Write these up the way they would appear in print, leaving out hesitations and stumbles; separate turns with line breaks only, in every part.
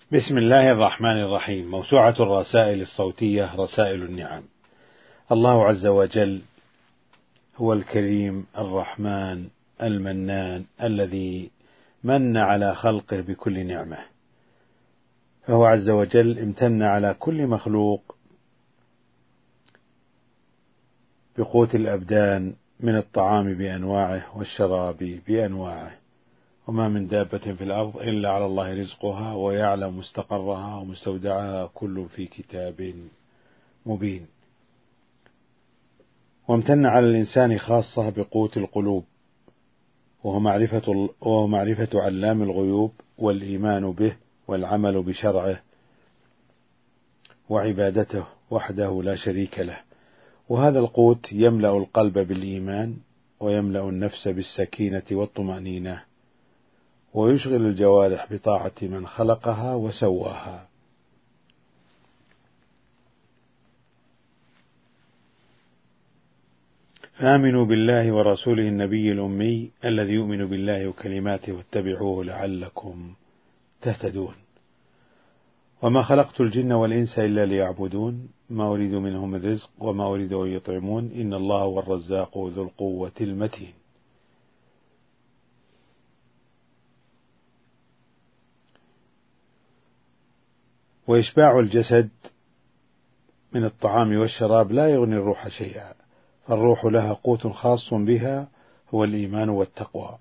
بسم الله الرحمن الرحيم. موسوعة الرسائل الصوتية رسائل النعم. الله عز وجل هو الكريم الرحمن المنان الذي من على خلقه بكل نعمة، فهو عز وجل امتن على كل مخلوق بقوت الأبدان من الطعام بأنواعه والشراب بأنواعه، وما من دابة في الأرض إلا على الله رزقها ويعلم مستقرها ومستودعها كل في كتاب مبين. وامتن على الإنسان خاصة بقوت القلوب، وهو معرفة علام الغيوب والإيمان به والعمل بشرعه وعبادته وحده لا شريك له. وهذا القوت يملأ القلب بالإيمان ويملأ النفس بالسكينة والطمأنينة، ويشغل الجوارح بطاعة من خلقها وسواها. آمنوا بالله ورسوله النبي الأمي الذي يؤمن بالله وكلماته واتبعوه لعلكم تهتدون. وما خلقت الجن والإنس إلا ليعبدون ما أريد منهم من رزق وما أريد أن يطعمون إن الله هو الرزاق ذو القوة المتين. وإشباع الجسد من الطعام والشراب لا يغني الروح شيئا، فالروح لها قوت خاص بها هو الإيمان والتقوى.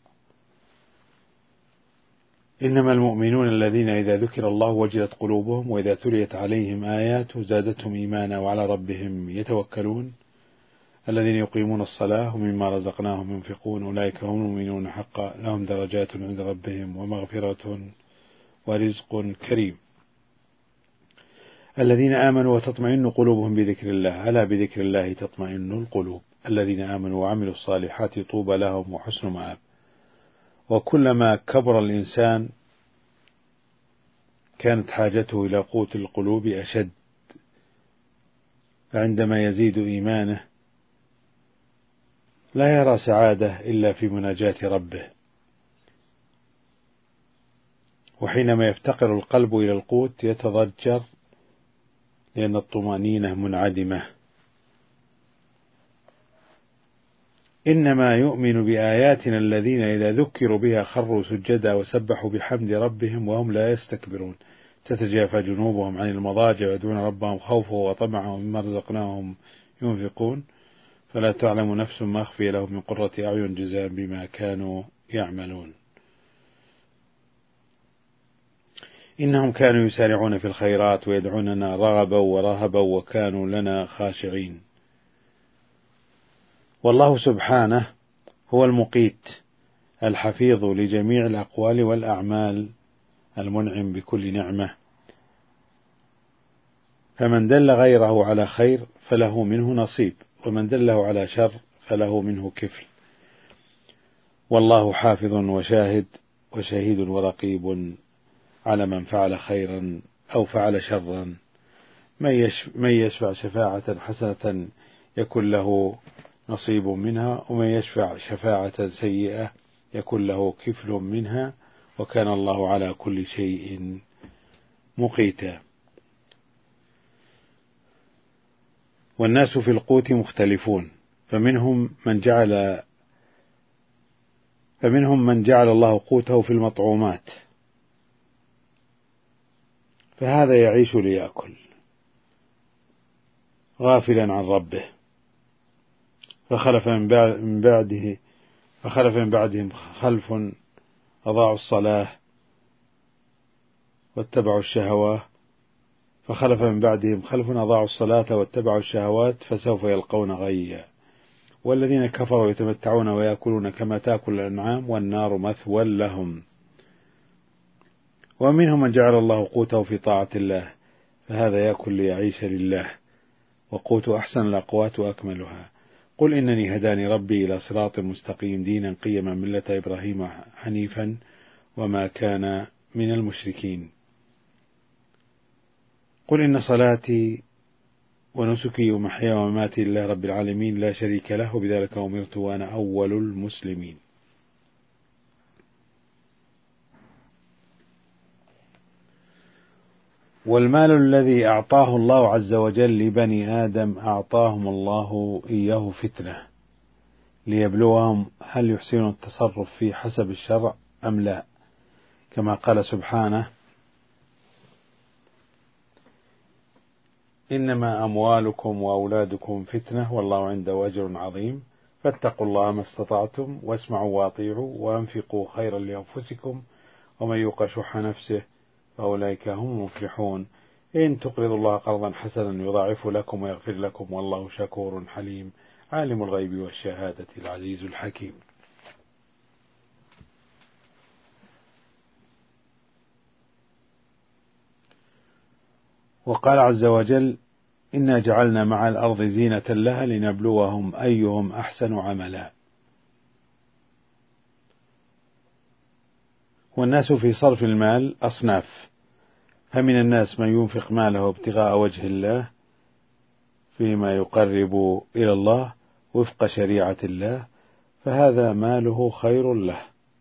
إنما المؤمنون الذين إذا ذكر الله وجلت قلوبهم وإذا تليت عليهم آياته زادتهم إيمانا وعلى ربهم يتوكلون الذين يقيمون الصلاة ومما رزقناهم ينفقون أولئك هم المؤمنون حقا لهم درجات عند ربهم ومغفرة ورزق كريم. الذين آمنوا وتطمئن قلوبهم بذكر الله ألا بذكر الله تطمئن القلوب. الذين آمنوا وعملوا الصالحات طوبى لهم وحسن مآب. وكلما كبر الإنسان كانت حاجته إلى قوت القلوب أشد، فعندما يزيد إيمانه لا يرى سعادة إلا في مناجاة ربه، وحينما يفتقر القلب إلى القوت يتضجر لأن الطمأنينة منعدمة. إنما يؤمن بآياتنا الذين إذا ذكروا بها خروا سجدا وسبحوا بحمد ربهم وهم لا يستكبرون تتجافى جنوبهم عن المضاجع يدعون ربهم خوفا وطمعا ومما رزقناهم ينفقون فلا تعلم نفس ما أخفي لهم من قرة أعين جزاء بما كانوا يعملون. إنهم كانوا يسارعون في الخيرات ويدعوننا رغبا ورهبا وكانوا لنا خاشعين. والله سبحانه هو المقيت الحفيظ لجميع الأقوال والأعمال المنعم بكل نعمة، فمن دل غيره على خير فله منه نصيب ومن دله على شر فله منه كفل. والله حافظ وشهيد ورقيب على من فعل خيرا أو فعل شرا. من يشفع شفاعة حسنة يكن له نصيب منها ومن يشفع شفاعة سيئة يكن له كفل منها وكان الله على كل شيء مقيتا. والناس في القوت مختلفون، فمنهم من جعل الله قوته في المطعومات، فهذا يعيش ليأكل غافلا عن ربه، فخلف من بعدهم خلف أضاعوا الصلاة واتبعوا الشهوات فسوف يلقون غيا. والذين كفروا يتمتعون ويأكلون كما تأكل الأنعام والنار مثوى لهم. ومنهم من جعل الله قوته في طاعة الله، فهذا يأكل ليعيش لله، وقوت أحسن الأقوات وأكملها. قل إنني هداني ربي إلى صراط مستقيم دينا قيما ملة إبراهيم حنيفا وما كان من المشركين. قل إن صلاتي ونسكي ومحياي ومماتي لله رب العالمين لا شريك له وبذلك أمرت وأنا أول المسلمين. والمال الذي أعطاه الله عز وجل لبني آدم أعطاهم الله إياه فتنة ليبلوهم هل يحسنون التصرف فيه حسب الشرع أم لا، كما قال سبحانه: إنما أموالكم وأولادكم فتنة والله عنده أجر عظيم فاتقوا الله ما استطعتم واسمعوا وأطيعوا وأنفقوا خيرا لأنفسكم ومن يوق شح نفسه فأولئك هم المفلحون إن تقرضوا الله قرضا حسنا يضاعف لكم ويغفر لكم والله شكور حليم عالم الغيب والشهادة العزيز الحكيم. وقال عز وجل: إنا جعلنا مع الأرض زينة لها لنبلوهم أيهم أحسن عملا. والناس في صرف المال أصناف، فمن الناس من ينفق ماله ابتغاء وجه الله فيما يقرب إلى الله وفق شريعة الله فهذا ماله خير له.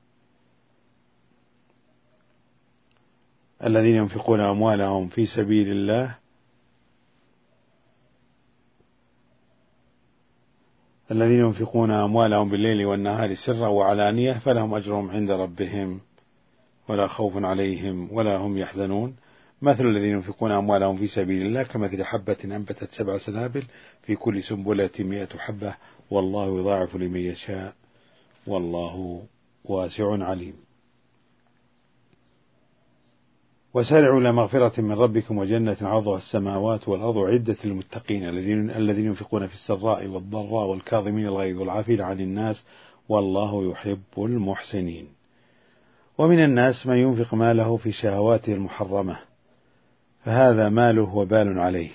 الذين ينفقون أموالهم في سبيل الله الذين ينفقون أموالهم بالليل والنهار سرا وعلانية فلهم أجرهم عند ربهم ولا خوف عليهم ولا هم يحزنون. مثل الذين ينفقون أموالهم في سبيل الله كمثل حبة أنبتت 7 سنابل في كل سنبلة 100 حبة والله يضاعف لمن يشاء والله واسع عليم. وسارعوا إلى مغفرة من ربكم وجنة عرضها السماوات والأرض عدة للمتقين الذين ينفقون في السراء والضراء والكاظمين الغيظ والعافين عن الناس والله يحب المحسنين. ومن الناس من ينفق ماله في شهواته المحرمة فهذا ماله وبال عليه.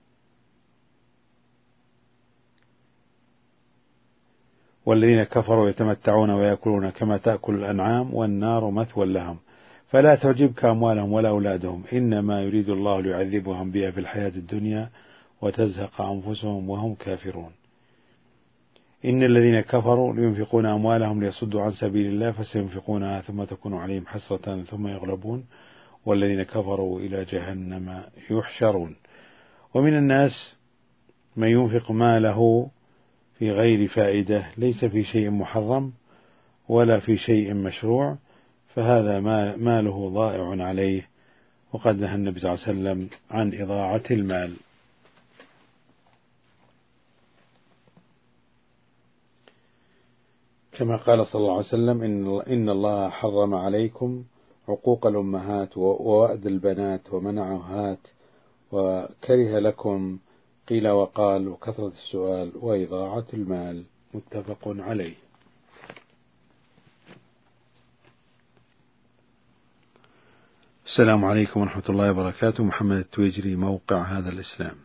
والذين كفروا يتمتعون ويأكلون كما تأكل الأنعام والنار مثوى لهم فلا تعجبك أموالهم ولا أولادهم إنما يريد الله ليعذبهم بها في الحياة الدنيا وتزهق أنفسهم وهم كافرون. إن الذين كفروا لينفقون أموالهم ليصدوا عن سبيل الله فسينفقونها ثم تكون عليهم حسرة ثم يغلبون والذين كفروا إلى جهنم يحشرون. ومن الناس من ينفق ماله في غير فائدة ليس في شيء محرم ولا في شيء مشروع فهذا ماله ضائع عليه وقد نهى النبي صلى الله عليه وسلم عن إضاعة المال. كما قال صلى الله عليه وسلم: إن الله حرم عليكم عقوق الأمهات ووأد البنات ومنعهات وكره لكم قيل وقال وكثرة السؤال وإضاعة المال متفق عليه. السلام عليكم ورحمة الله وبركاته. محمد التويجري، موقع هذا الإسلام.